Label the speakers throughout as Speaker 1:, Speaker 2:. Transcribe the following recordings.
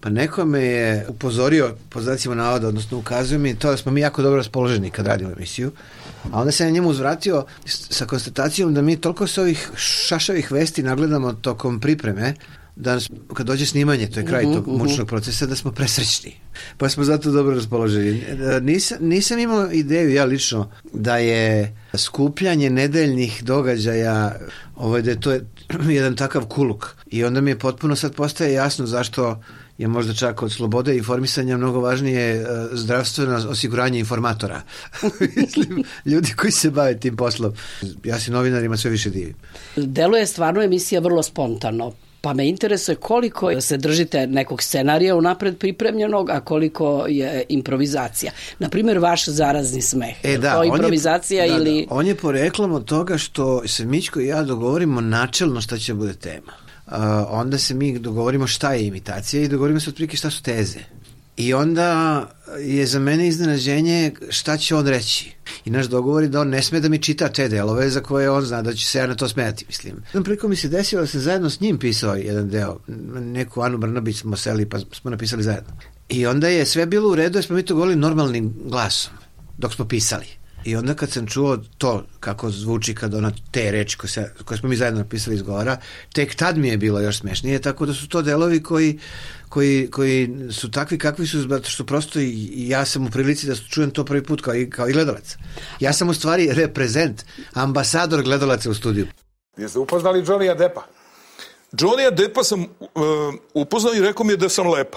Speaker 1: Pa neko me je upozorio, po znacima navoda, odnosno ukazuje mi to da smo mi jako dobro raspoloženi kad radimo emisiju, a onda se na njemu uzvratio sa konstatacijom da mi toliko se ovih šašavih vesti nagledamo tokom pripreme, da kad dođe snimanje, to je kraj tog mučnog procesa, da smo presrećni. Pa smo zato dobro raspoloženi. Nisam imao ideju, ja lično, da je skupljanje nedeljnih događaja, da je to jedan takav kuluk. I onda mi je potpuno sad postaje jasno zašto je možda čak od slobode informisanja mnogo važnije zdravstveno osiguranje informatora. Mislim, ljudi koji se bave tim poslom. Ja se novinarima sve više divim.
Speaker 2: Deluje stvarno emisija vrlo spontano. Pa me interesuje koliko se držite nekog scenarija unapred pripremljenog, a koliko je improvizacija. Naprimjer, vaš zarazni smeh. To improvizacija ili...
Speaker 1: On je poreklom od toga što se Mićko i ja dogovorimo načelno šta će bude tema. Onda se mi dogovorimo šta je imitacija i dogovorimo se otprilike šta su teze. I onda je za mene iznenađenje šta će on reći. I naš dogovor je da on ne sme da mi čita te delove za koje on zna da će se ja na to smijati, mislim. Jednom prilikom mi se desilo da sam zajedno s njim pisao jedan deo. Neku Anu Brnabić smo seli pa smo napisali zajedno. I onda je sve bilo u redu jer smo mi to govorili normalnim glasom dok smo pisali. I onda kad sam čuo to kako zvuči kad ona te reči koje smo mi zajedno napisali izgovara, tek tad mi je bilo još smešnije, tako da su to delovi koji su takvi kakvi su, zato što prosto i ja sam u prilici da čujem to prvi put kao i gledalac. Ja sam u stvari reprezent, ambasador gledalaca u studiju.
Speaker 3: Jeste upoznali Johnnyja Deppa? Johnnyja Deppa sam upoznao i rekao mi je da sam lepa.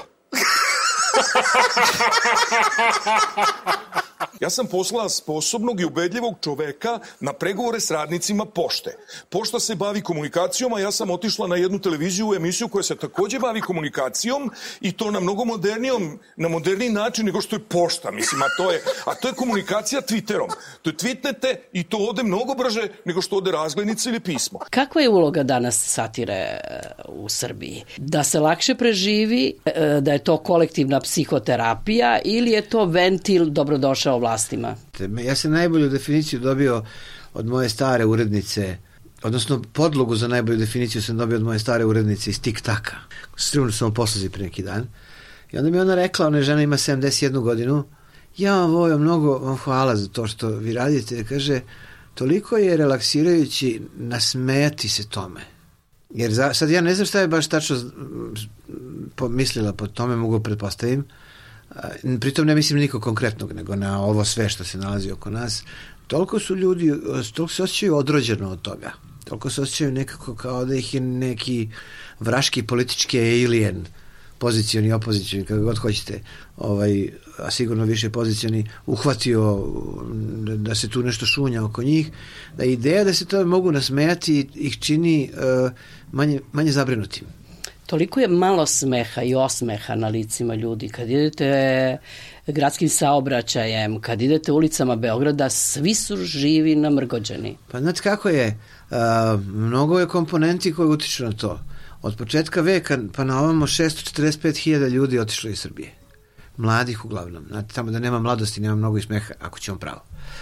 Speaker 3: Ja sam poslao sposobnog i ubedljivog čoveka na pregovore s radnicima pošte. Pošta se bavi komunikacijom, a ja sam otišla na jednu televiziju u emisiju koja se takođe bavi komunikacijom i to na mnogo moderniji način nego što je pošta. Mislim, a to je komunikacija Twitterom. To je tweetnete i to ode mnogo brže nego što ode razglednica ili pismo.
Speaker 2: Kakva je uloga danas satire u Srbiji? Da se lakše preživi, da je to kolektivna psihoterapija ili je to ventil dobrodošao vlastima?
Speaker 1: Ja sam najbolju definiciju dobio od moje stare urednice, odnosno podlogu za najbolju definiciju sam dobio od moje stare urednice iz Tik-taka. Strivno sam u posluzi pre neki dan. I onda mi ona rekla, ona žena ima 71 godinu, ja vam Vojo mnogo vam hvala za to što vi radite. Kaže, toliko je relaksirajući nasmejati se tome. Jer sad ja ne znam šta je baš tačno mislila po tome, mogu pretpostavim. Pritom ne mislim niko konkretnog, nego na ovo sve što se nalazi oko nas. Toliko su ljudi, toliko se osjećaju odrođeno od toga. Toliko se osjećaju nekako kao da ih je neki vraški politički alien, pozicioni, opozicioni, kako god hoćete, a sigurno više pozicioni, uhvatio da se tu nešto šunja oko njih, da ideja da se to mogu nasmejati ih čini manje zabrinutim.
Speaker 2: Toliko je malo smeha i osmeha na licima ljudi. Kad idete gradskim saobraćajem, kad idete ulicama Beograda, svi su živi namrgođeni. Pa znate kako je? Mnogo je komponenti koji utiču na to. Od početka veka pa na ovamo 645.000 ljudi otišlo iz Srbije. Mladih uglavnom. Znate, tamo da nema mladosti, nema mnogo i smeha, ako će on pravo.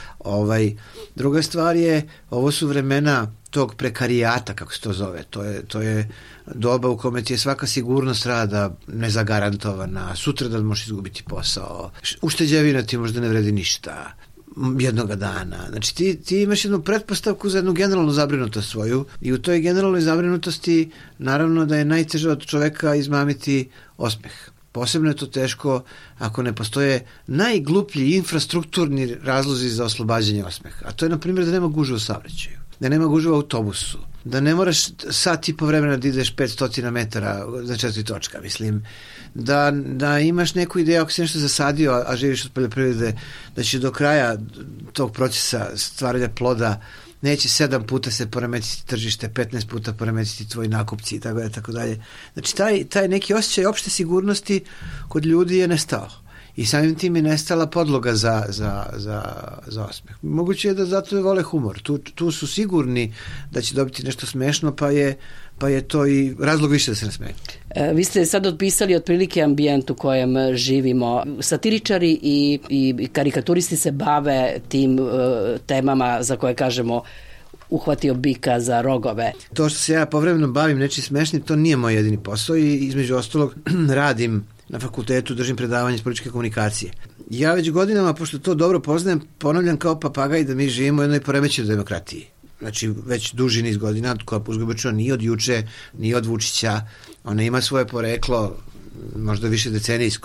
Speaker 2: Druga stvar je, ovo su vremena tog prekarijata, kako se to zove. To je doba u kome ti je svaka sigurnost rada nezagarantovana, sutra da možeš izgubiti posao, ušteđevina ti možda ne vredi ništa jednoga dana. Znači ti imaš jednu pretpostavku za jednu generalnu zabrinutost svoju i u toj generalnoj zabrinutosti naravno da je najteže od čoveka izmamiti osmeh. Posebno je to teško ako ne postoje najgluplji infrastrukturni razlozi za oslobađanje osmeha. A to je, na primjer, da nema gužve u saobraćaju, da nema gužve u autobusu, da ne moraš sat i po vremena da ideš 500 metara za 4 točka, mislim, da imaš neku ideju ako si nešto zasadio, a živiš od poljoprivrede, da će do kraja tog procesa stvaranja ploda neće 7 puta se poremetiti tržište, 15 puta poremetiti tvoji nakupci i tako dalje. Znači taj neki osjećaj opšte sigurnosti kod ljudi je nestao. I samim tim je nestala podloga za osmeh. Moguće je da zato vole humor. Tu su sigurni da će dobiti nešto smešno, pa je to i razlog više da se nasmeje. Vi ste sad otpisali otprilike ambijent u kojem živimo. Satiričari i karikaturisti se bave tim temama za koje kažemo uhvatio bika za rogove.
Speaker 1: To što se ja povremeno bavim nečim smešnim, to nije moj jedini posao i između ostalog radim na fakultetu, držim predavanje iz političke komunikacije. Ja već godinama, pošto to dobro poznajem, ponavljam kao papagaj da mi živimo u jednoj poremećenoj demokratiji. Znači, već duži niz godina, koja uzgobečno nije od juče, nije od Vučića, ona ima svoje poreklo, možda više decenijsko.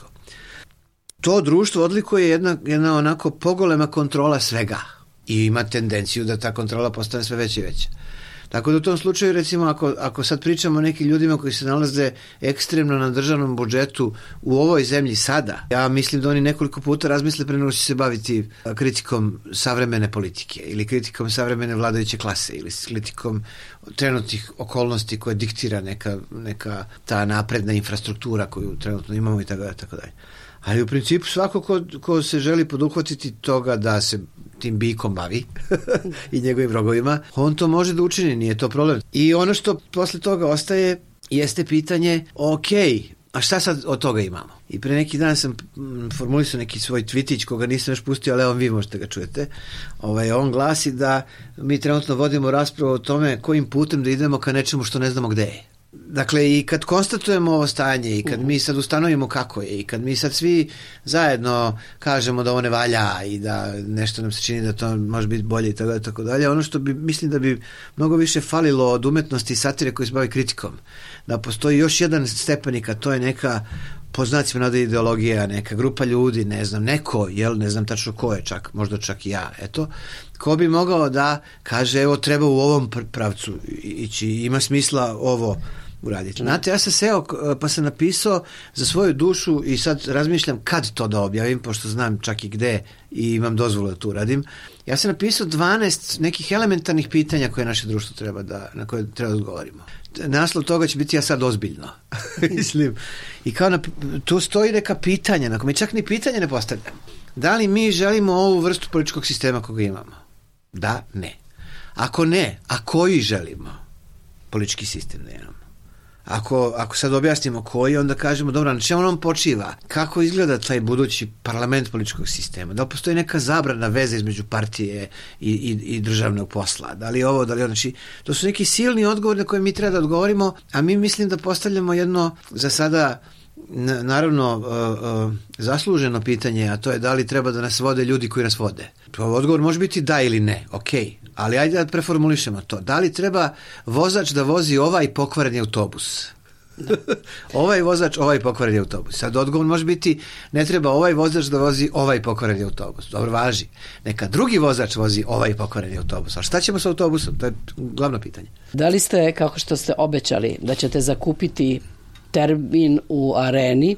Speaker 1: To društvo odlikuje jedna onako pogolema kontrola svega i ima tendenciju da ta kontrola postane sve veća i veća. Tako da u tom slučaju, recimo, ako sad pričamo o nekim ljudima koji se nalaze ekstremno na državnom budžetu u ovoj zemlji sada, ja mislim da oni nekoliko puta razmisle pre nego će se baviti kritikom savremene politike ili kritikom savremene vladajuće klase ili kritikom trenutnih okolnosti koje diktira neka ta napredna infrastruktura koju trenutno imamo i tako dalje. Ali u principu svako ko se želi poduhvatiti toga da se tim bikom bavi i njegovim rogovima, on to može da učini, nije to problem. I ono što posle toga ostaje jeste pitanje, ok, a šta sad od toga imamo? I pre neki dan sam formulisao neki svoj tvitić koga nisam još pustio, ali vi možete ga čujete. On glasi da mi trenutno vodimo raspravu o tome kojim putem da idemo ka nečemu što ne znamo gde je. Dakle, i kad konstatujemo ovo stanje i kad mi sad ustanovimo kako je i kad mi sad svi zajedno kažemo da ovo ne valja i da nešto nam se čini da to može biti bolje i tako dalje, ono što mislim da bi mnogo više falilo od umetnosti i satire koji se bavi kritikom, da postoji još jedan stepenik, a to je neka, po znacima navode, ideologija, neka grupa ljudi, ne znam, neko, ne znam tačno ko je, možda čak i ja, ko bi mogao da kaže, evo, treba u ovom pravcu ići, ima smisla ovo uraditi. Znate, ja sam seo pa sam napisao za svoju dušu i sad razmišljam kad to da objavim, pošto znam čak i gde i imam dozvolu da to uradim. Ja sam napisao 12 nekih elementarnih pitanja koje naše društvo na koje treba da odgovorimo. Naslov toga će biti ja sad ozbiljno. Mislim. I kao tu stoji neka pitanja, na kome čak ni pitanje ne postavljam. Da li mi želimo ovu vrstu političkog sistema koga imamo? Da, ne. Ako ne, a koji želimo politički sistem da imamo? Ako sad objasnimo koji, onda kažemo, dobro, na čemu nam počiva? Kako izgleda taj budući parlament političkog sistema? Da li postoji neka zabrana veze između partije i državnog posla? Da li ovo, da li ono? Znači, to su neki silni odgovori na koje mi treba da odgovorimo, a mi mislim da postavljamo jedno, za sada, naravno, zasluženo pitanje, a to je da li treba da nas vode ljudi koji nas vode. Odgovor može biti da ili ne, okej. Ali ajde da preformulišemo to. Da li treba vozač da vozi ovaj pokvareni autobus? Ovaj vozač, ovaj pokvareni autobus. Sad odgovor može biti ne treba ovaj vozač da vozi ovaj pokvareni autobus. Dobro, važi. Neka drugi vozač vozi ovaj pokvareni autobus. A šta ćemo sa autobusom? To je glavno pitanje.
Speaker 2: Da li ste, kako što ste obećali, da ćete zakupiti termin u Areni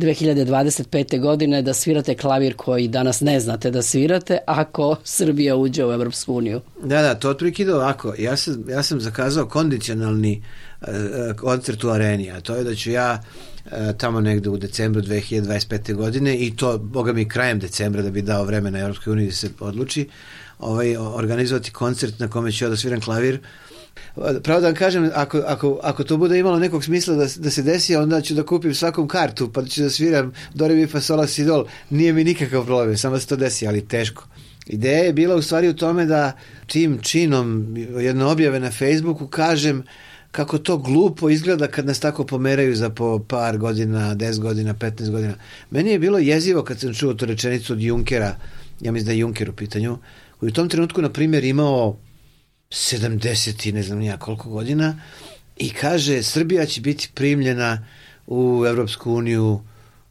Speaker 2: 2025. godine da svirate klavir koji danas ne znate da svirate ako Srbija uđe u Evropsku uniju?
Speaker 1: Da, to otprilike ide ovako. Ja sam zakazao kondicionalni koncert u Areni, a to je da ću ja tamo negde u decembru 2025. godine i to, boga mi, krajem decembra da bi dao vremena Evropskoj uniji da se odluči, organizovati koncert na kome ću ja da sviram klavir. Pravo da vam kažem, ako to bude imalo nekog smisla da se desi, onda ću da kupim svakom kartu, pa ću da sviram do re mi fa sol la si dol. Nije mi nikakav problem, samo da se to desi, ali teško. Ideja je bila u stvari u tome da tim činom jedne objave na Facebooku kažem kako to glupo izgleda kad nas tako pomeraju za po par godina, 10 godina, 15 godina. Meni je bilo jezivo kad sam čuo tu rečenicu od Junkera, ja mislim da je Junker u pitanju, koji u tom trenutku, na primjer, imao 70 i ne znam nija koliko godina i kaže Srbija će biti primljena u Evropsku uniju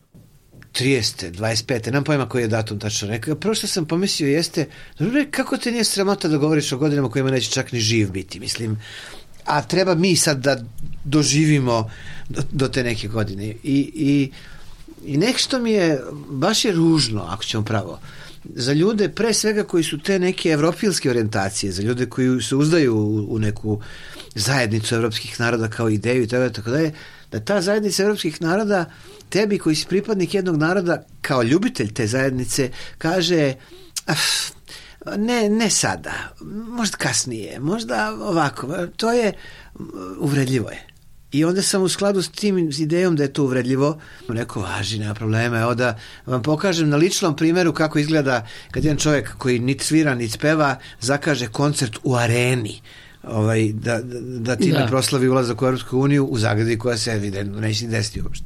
Speaker 1: 30. 25. Nemam pojma koji je datum tačno rekao. Prvo što sam pomislio jeste, kako te nije sramota da govoriš o godinama kojima neće čak ni živ biti, mislim, a treba mi sad da doživimo do te neke godine i nešto mi je, baš je ružno, ako ćemo pravo, za ljude pre svega koji su te neke evropilske orijentacije, za ljude koji se uzdaju u neku zajednicu evropskih naroda kao ideju i tako dalje, da ta zajednica evropskih naroda tebi koji si pripadnik jednog naroda kao ljubitelj te zajednice kaže ne sada, možda kasnije, možda ovako, to je uvredljivo je. I onda sam u skladu s tim idejom da je to uvredljivo, rekao, važi, nema problema, evo da vam pokažem na ličnom primjeru kako izgleda kad jedan čovjek koji niti svira, niti peva, zakaže koncert u areni, da time proslavi ulazak u Europsku uniju u Zagradi koja se evidentno neće ni desiti uopšte.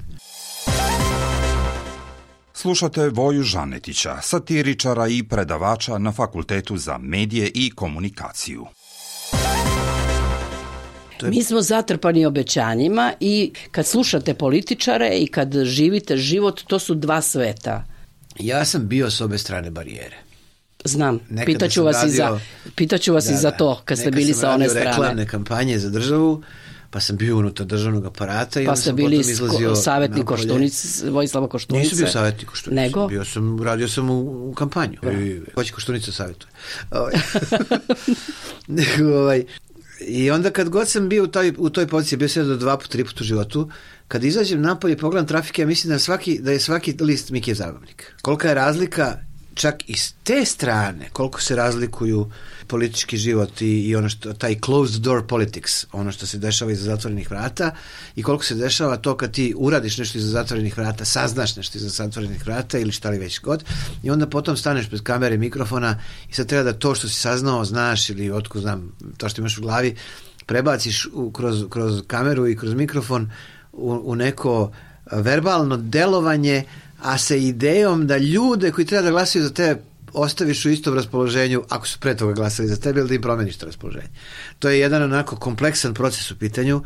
Speaker 4: Slušate Voju Žanetića, satiričara i predavača na Fakultetu za medije i komunikaciju.
Speaker 2: Mi smo zatrpani obećanjima i kad slušate političare i kad živite život, to su dva sveta.
Speaker 1: Ja sam bio s obe strane barijere.
Speaker 2: Znam, pitaću vas i za to kad ste bili sa one strane.
Speaker 1: Nekad sam radio reklamne kampanje za državu, pa sam bio unutar državnog aparata i
Speaker 2: pa ste bili savjetnik Vojislava Koštunice.
Speaker 1: Nisam bio savjetnik Koštunice.
Speaker 2: Nego?
Speaker 1: Radio sam u kampanju. Hoće Koštunica savjetuje. I onda kad god sam bio u toj poziciji, bio sam 2 puta, 3 puta u životu, kad izađem napolje i pogledam trafike, ja mislim da je svaki list Mikijev zabavnik. Kolika je razlika, čak i s te strane, koliko se razlikuju politički život i ono što, taj closed door politics, ono što se dešava iza zatvorenih vrata i koliko se dešava to kad ti uradiš nešto iza zatvorenih vrata, saznaš nešto iza zatvorenih vrata ili šta li već god i onda potom staneš pred kamere, mikrofona i sad treba da to što si saznao, znaš ili otko znam, to što imaš u glavi, prebaciš kroz kameru i kroz mikrofon u neko verbalno delovanje, a sa idejom da ljude koji treba da glasaju za tebe ostaviš u istom raspoloženju ako su pre toga glasali za tebe ili da im promeniš to raspoloženje. To je jedan onako kompleksan proces u pitanju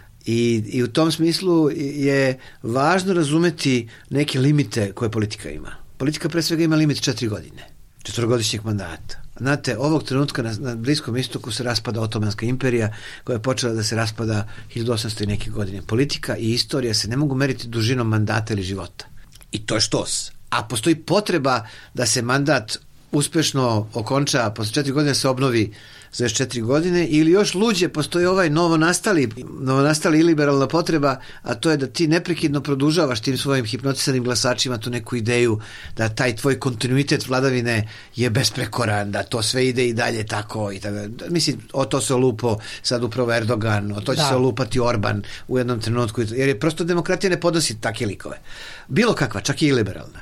Speaker 1: i u tom smislu je važno razumeti neke limite koje politika ima. Politika pre svega ima limit 4 godine, 4-godišnjeg mandata. Znate, ovog trenutka na Bliskom istoku se raspada Otomanska imperija koja je počela da se raspada 1800 i neke godine. Politika i istorija se ne mogu meriti dužinom mandata ili života. I to je štos. A postoji potreba da se mandat uspešno okonča, posle 4 godine se obnovi za još 4 godine ili još luđe, postoji ovaj novonastali iliberalna potreba, a to je da ti neprekidno produžavaš tim svojim hipnotisanim glasačima tu neku ideju da taj tvoj kontinuitet vladavine je besprekoran, da to sve ide i dalje tako i tako. Mislim, o to se olupo sad upravo Erdogan, o to će se olupati Orban u jednom trenutku, jer je prosto demokratija ne podnosi takve likove. Bilo kakva, čak i iliberalna.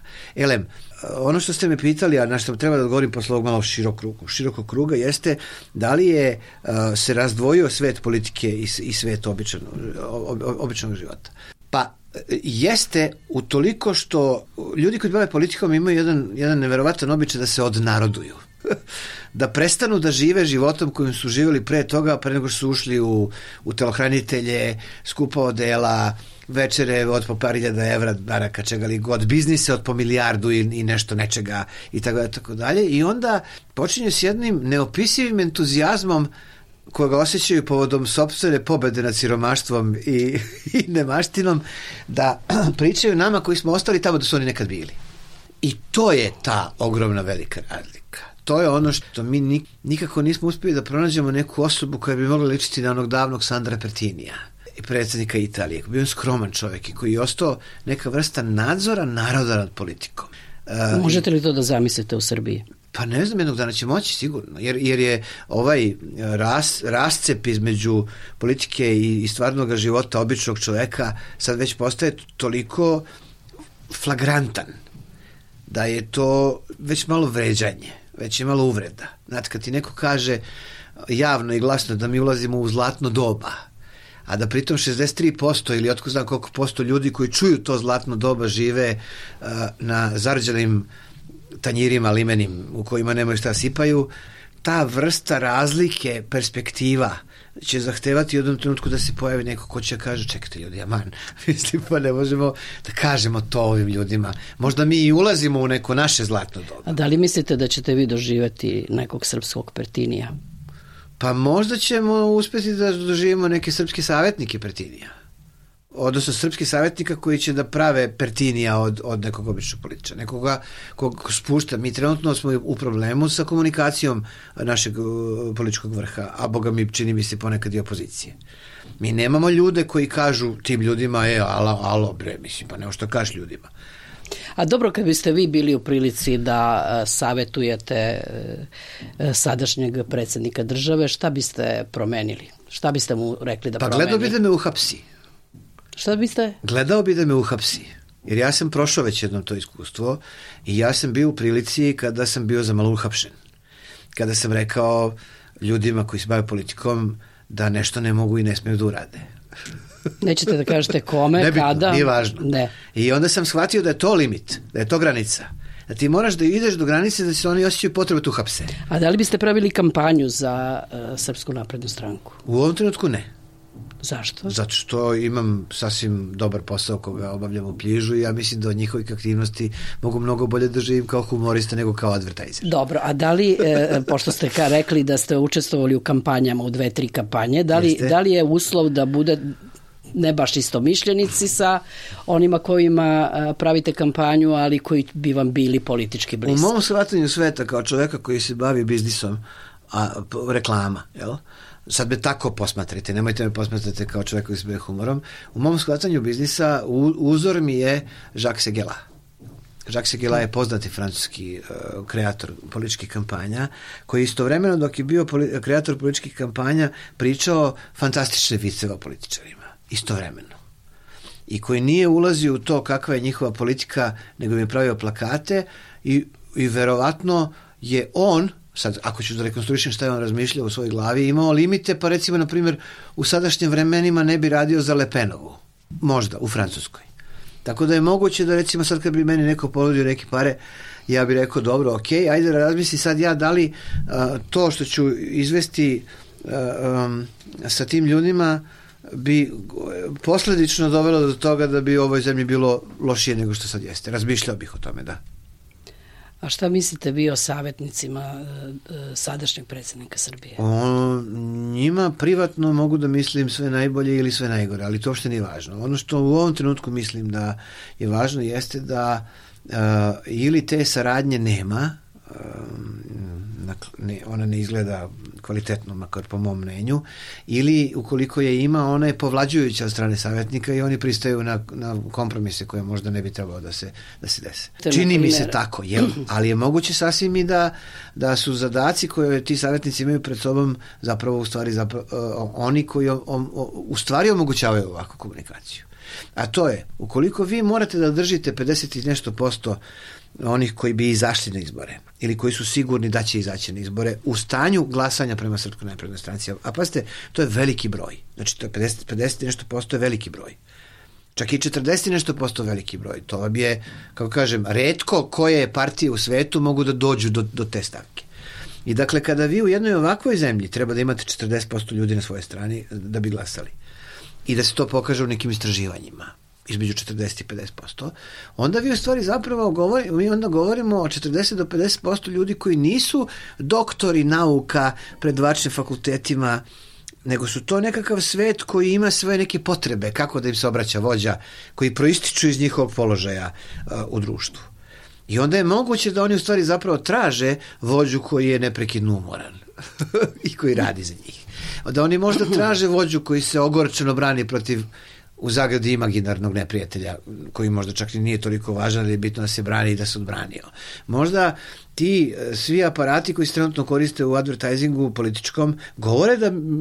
Speaker 1: Ono što ste me pitali, a na što treba da odgovorim posle ovog malo širokog kruga, jeste da li je se razdvojio svet politike i svet običnog života. Pa jeste utoliko što ljudi koji bave politikom imaju jedan neverovatan običaj da se odnaroduju. Da prestanu da žive životom kojim su živjeli pre toga, pre nego što su ušli u telohranitelje, skupa odela, večere od po par hiljada evra, baraka, čega li god, biznise od po milijardu i nešto nečega i tako dalje. I onda počinju s jednim neopisivim entuzijazmom koga osjećaju povodom sopstvene pobede nad siromaštvom i nemaštinom, da pričaju nama koji smo ostali tamo da su oni nekad bili. I to je ta ogromna velika razlika. To je ono što mi nikako nismo uspjeli da pronađemo neku osobu koja bi mogla ličiti na onog davnog Sandra Pertinija i predsjednika Italije. Bio je skroman čovjek i koji je ostao neka vrsta nadzora naroda nad politikom.
Speaker 2: Možete li to da zamislite u Srbiji?
Speaker 1: Pa ne znam, jednog dana će moći sigurno, jer je ovaj rascep između politike i stvarnog života običnog čovjeka sad već postaje toliko flagrantan da je to već malo vređanje, već je malo uvreda. Znate, kad ti neko kaže javno i glasno da mi ulazimo u zlatno doba, a da pritom 63% ili otko znam koliko posto ljudi koji čuju to zlatno doba žive na zarđalim tanjirima limenim u kojima nemaju šta sipaju, ta vrsta razlike perspektiva će zahtevati u jednom trenutku da se pojavi neko ko će kaže, čekajte ljudi, aman, mislim, pa ne možemo da kažemo to ovim ljudima. Možda mi i ulazimo u neko naše zlatno doba.
Speaker 2: A da li mislite da ćete vi doživjeti nekog srpskog Pertinija?
Speaker 1: Pa možda ćemo uspjeti da doživimo neke srpske savjetnike Pertinija. Odnosno srpskih savjetnika koji će da prave Pertinija od nekog običnog političara, nekoga kog spušta. Mi trenutno smo u problemu sa komunikacijom našeg političkog vrha, a boga mi čini mi se ponekad i opozicije. Mi nemamo ljude koji kažu tim ljudima, alo bre, mislim, pa nema što kažeš ljudima.
Speaker 2: A dobro, kad biste vi bili u prilici da savjetujete sadašnjeg predsjednika države, šta biste promenili? Šta biste mu rekli da promeni?
Speaker 1: Pa gledao bi da me uhapsi.
Speaker 2: Šta biste?
Speaker 1: Gledao bi da me uhapsi. Jer ja sam prošao već jednom to iskustvo i ja sam bio u prilici kada sam bio za malo uhapšen. Kada sam rekao ljudima koji se bave politikom da nešto ne mogu i ne smiju da urade.
Speaker 2: Nećete da kažete kome,
Speaker 1: nebitno,
Speaker 2: kada?
Speaker 1: Nije važno.
Speaker 2: Ne.
Speaker 1: I onda sam shvatio da je to limit, da je to granica. Da ti moraš da ideš do granice da se oni osjećaju potrebu tu hapse.
Speaker 2: A da li biste pravili kampanju za Srpsku naprednu stranku?
Speaker 1: U ovom trenutku ne.
Speaker 2: Zašto?
Speaker 1: Zato što imam sasvim dobar posao koga obavljam u Pljižu i ja mislim da od njihovih aktivnosti mogu mnogo bolje da živim kao humorista nego kao advertiser.
Speaker 2: Dobro, a da li, pošto ste rekli da ste učestvovali u kampanjama, u 2-3 kampanje, da li je uslov da bude ne baš istomišljenici sa onima kojima pravite kampanju, ali koji bi vam bili politički bliski?
Speaker 1: U mom shvatanju sveta kao čoveka koji se bavi biznisom, reklama, jel? Sad me tako posmatrite, nemojte me posmatrate kao čovjek koji se bavi humorom. U mom shvatanju biznisa uzor mi je Jacques Seguela. Jacques Seguela je poznati francuski kreator političkih kampanja, koji istovremeno dok je bio kreator političkih kampanja pričao fantastične viceve o političarima. Istovremeno. I koji nije ulazio u to kakva je njihova politika, nego mi je pravio plakate i verovatno je on, sad ako ću da rekonstruišem šta je on razmišljao u svojoj glavi, imao limite, pa recimo na primjer u sadašnjim vremenima ne bi radio za Le Penovu, možda u Francuskoj. Tako da je moguće da recimo sad kad bi meni neko ponudio neke pare, ja bih rekao dobro, ok, ajde da razmisli sad ja da li to što ću izvesti sa tim ljudima bi posledično dovelo do toga da bi u ovoj zemlji bilo lošije nego što sad jeste. Razmišljao bih o tome, da.
Speaker 2: A šta mislite vi o savjetnicima sadašnjeg predsjednika Srbije?
Speaker 1: Njima privatno mogu da mislim sve najbolje ili sve najgore, ali to uopšte nije važno. Ono što u ovom trenutku mislim da je važno jeste da ili te saradnje nema, ona ne izgleda kvalitetno, makar po mom mnenju, ili ukoliko je ima, ona je povlađujuća od strane savjetnika i oni pristaju na kompromise koje možda ne bi trebalo da se dese. Čini mi se tako, ali je moguće sasvim i da su zadaci koje ti savjetnici imaju pred sobom zapravo u stvari oni koji u stvari omogućavaju ovakvu komunikaciju. A to je, ukoliko vi morate da držite 50 i nešto % onih koji bi izašli na izbore ili koji su sigurni da će izaći na izbore u stanju glasanja prema Srpskoj naprednoj stranci. A pazite, to je veliki broj. Znači, to je 50 i nešto % je veliki broj. Čak i 40 i nešto % veliki broj. To vam je, kako kažem, retko koje partije u svetu mogu da dođu do te stavke. I dakle, kada vi u jednoj ovakvoj zemlji treba da imate 40% ljudi na svojoj strani da bi glasali i da se to pokaže u nekim istraživanjima između 40 i 50%, onda vi u stvari zapravo govorimo o 40 do 50% ljudi koji nisu doktori nauka pred vačnim fakultetima, nego su to nekakav svet koji ima svoje neke potrebe, kako da im se obraća vođa, koji proističu iz njihovog položaja u društvu. I onda je moguće da oni u stvari zapravo traže vođu koji je neprekidno umoran i koji radi za njih. Da oni možda traže vođu koji se ogorčeno brani protiv u zagradi imaginarnog neprijatelja, koji možda čak i nije toliko važan, ali je bitno da se brani i da se odbranio. Možda ti svi aparati koji se trenutno koriste u advertisingu političkom govore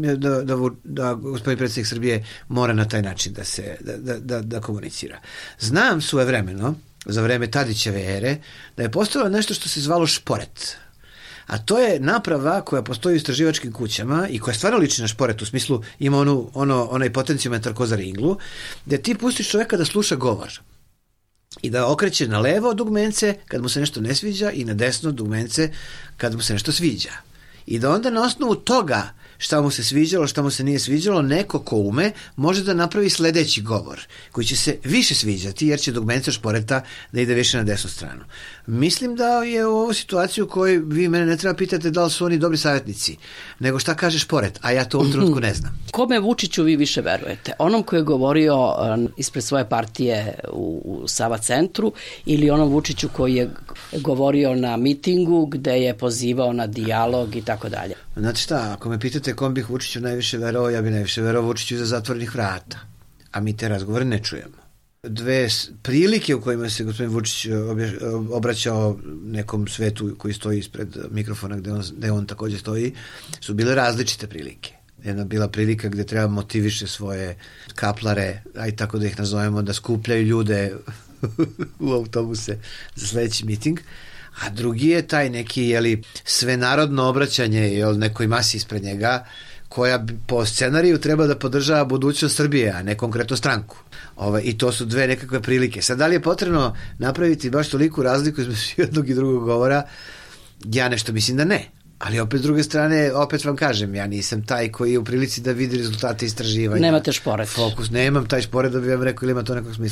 Speaker 1: da gospodin predsjednik Srbije mora na taj način da komunicira. Znam svojevremeno, za vreme Tadićeve ere, da je postojalo nešto što se zvalo šporet. A to je naprava koja postoji u istraživačkim kućama i koja stvarno liči na šporet, u smislu ima onaj potenciometar ko za ringlu, gde ti pustiš čoveka da sluša govor i da okreće na levo dugmence kad mu se nešto ne sviđa i na desno dugmence kad mu se nešto sviđa. I da onda na osnovu toga šta mu se sviđalo, šta mu se nije sviđalo, neko ko ume može da napravi sledeći govor koji će se više sviđati jer će dugmence šporeta da ide više na desnu stranu. Mislim da je u ovoj situaciji u kojoj vi mene ne treba pitati da li su oni dobri savjetnici, nego šta kaže šporet, a ja to u ovom trenutku ne znam.
Speaker 2: Kome Vučiću vi više verujete? Onom koji je govorio ispred svoje partije u Sava centru ili onom Vučiću koji je govorio na mitingu gde je pozivao na dijalog i tako dalje?
Speaker 1: Znate šta, ako me pitate kom bih Vučiću najviše verovao, ja bih najviše verovao Vučiću iza zatvorenih vrata, a mi te razgovore ne čujemo. Dve prilike u kojima se gospodin Vučić obraćao nekom svetu koji stoji ispred mikrofona gde on takođe stoji, su bile različite prilike. jedna bila prilika gde treba motiviše svoje kaplare, aj tako da ih nazovemo, da skupljaju ljude u autobuse za sledeći miting. A drugi je taj neki, svenarodno obraćanje, nekoj masi ispred njega, koja po scenariju treba da podržava budućnost Srbije, a ne konkretno stranku. I to su dve nekakve prilike. Sad, da li je potrebno napraviti baš toliku razliku između jednog i drugog govora? Ja nešto mislim da ne. Ali opet s druge strane, opet vam kažem, ja nisam taj koji je u prilici da vidi rezultate istraživanja.
Speaker 2: Nemate šporet.
Speaker 1: Fokus, nemam taj šporet da bi vam rekao ili ima to nekog smisla.